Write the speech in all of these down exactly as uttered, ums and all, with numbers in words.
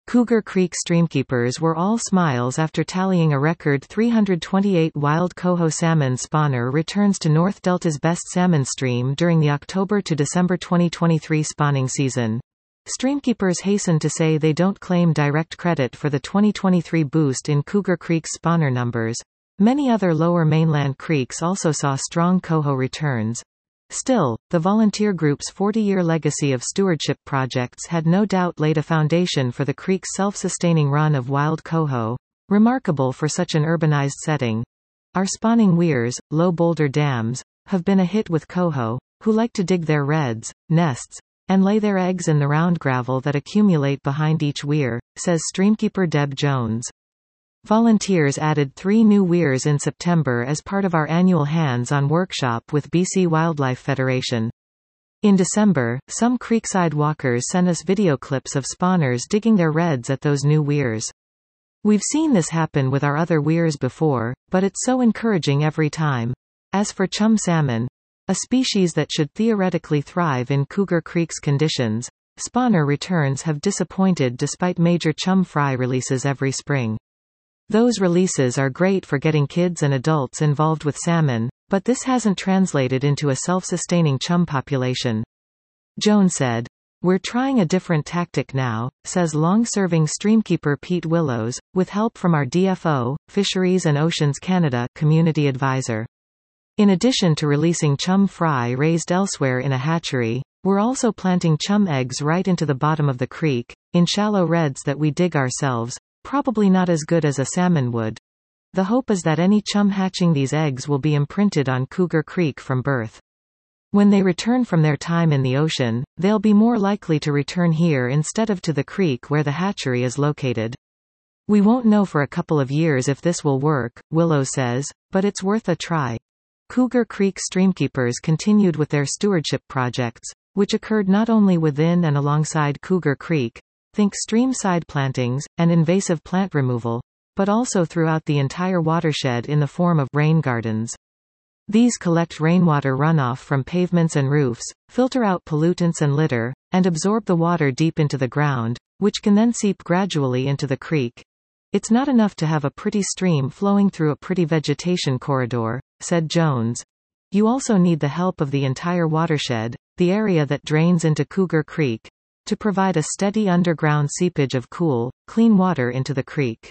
Cougar Creek streamkeepers were all smiles after tallying a record three hundred twenty-eight wild coho salmon spawner returns to North Delta's best salmon stream during the October to December twenty twenty-three spawning season. Streamkeepers hasten to say they don't claim direct credit for the twenty twenty-three boost in Cougar Creek's spawner numbers. Many other lower mainland creeks also saw strong coho returns. Still, the volunteer group's forty-year legacy of stewardship projects had no doubt laid a foundation for the creek's self-sustaining run of wild coho, remarkable for such an urbanized setting. Our spawning weirs, low boulder dams, have been a hit with coho, who like to dig their redds, nests, and lay their eggs in the round gravel that accumulate behind each weir, says streamkeeper Deb Jones. Volunteers added three new weirs in September as part of our annual hands-on workshop with B C Wildlife Federation. In December, some creekside walkers sent us video clips of spawners digging their redds at those new weirs. We've seen this happen with our other weirs before, but it's so encouraging every time. As for chum salmon, a species that should theoretically thrive in Cougar Creek's conditions, spawner returns have disappointed despite major chum fry releases every spring. Those releases are great for getting kids and adults involved with salmon, but this hasn't translated into a self-sustaining chum population. Jones said. We're trying a different tactic now, says long-serving streamkeeper Pete Willows, with help from our D F O, Fisheries and Oceans Canada, community advisor. In addition to releasing chum fry raised elsewhere in a hatchery, we're also planting chum eggs right into the bottom of the creek, in shallow redds that we dig ourselves. Probably not as good as a salmon would. The hope is that any chum hatching these eggs will be imprinted on Cougar Creek from birth. When they return from their time in the ocean, they'll be more likely to return here instead of to the creek where the hatchery is located. We won't know for a couple of years if this will work, Willow says, but it's worth a try. Cougar Creek streamkeepers continued with their stewardship projects, which occurred not only within and alongside Cougar Creek, think stream side plantings, and invasive plant removal, but also throughout the entire watershed in the form of rain gardens. These collect rainwater runoff from pavements and roofs, filter out pollutants and litter, and absorb the water deep into the ground, which can then seep gradually into the creek. It's not enough to have a pretty stream flowing through a pretty vegetation corridor, said Jones. You also need the help of the entire watershed, the area that drains into Cougar Creek, to provide a steady underground seepage of cool, clean water into the creek.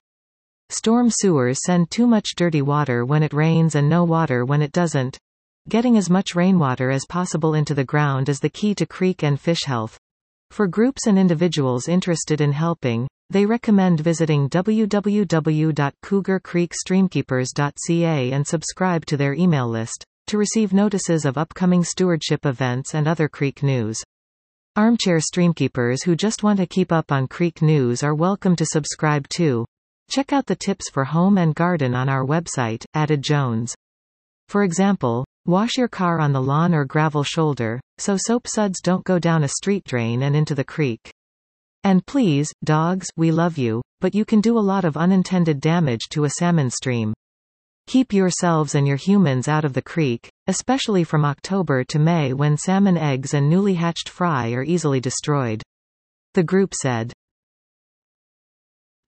Storm sewers send too much dirty water when it rains and no water when it doesn't. Getting as much rainwater as possible into the ground is the key to creek and fish health. For groups and individuals interested in helping, they recommend visiting w w w dot cougar creek streamkeepers dot c a and subscribe to their email list, to receive notices of upcoming stewardship events and other creek news. Armchair streamkeepers who just want to keep up on creek news are welcome to subscribe too. Check out the tips for home and garden on our website, added Jones. For example, wash your car on the lawn or gravel shoulder, so soap suds don't go down a street drain and into the creek. And please, dogs, we love you, but you can do a lot of unintended damage to a salmon stream. Keep yourselves and your humans out of the creek, especially from October to May when salmon eggs and newly hatched fry are easily destroyed. The group said.